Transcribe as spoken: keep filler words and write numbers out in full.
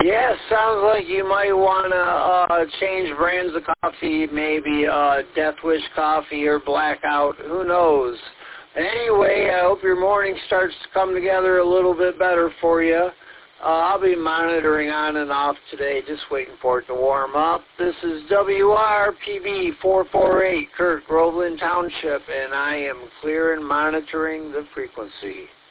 Yeah, sounds like you might want to uh, change brands of coffee, maybe uh, Death Wish coffee or Blackout, who knows. Anyway, I hope your morning starts to come together a little bit better for you. Uh, I'll be monitoring on and off today, just waiting for it to warm up. This is W R P B four four eight, Kurt, Groveland Township, and I am clear and monitoring the frequency.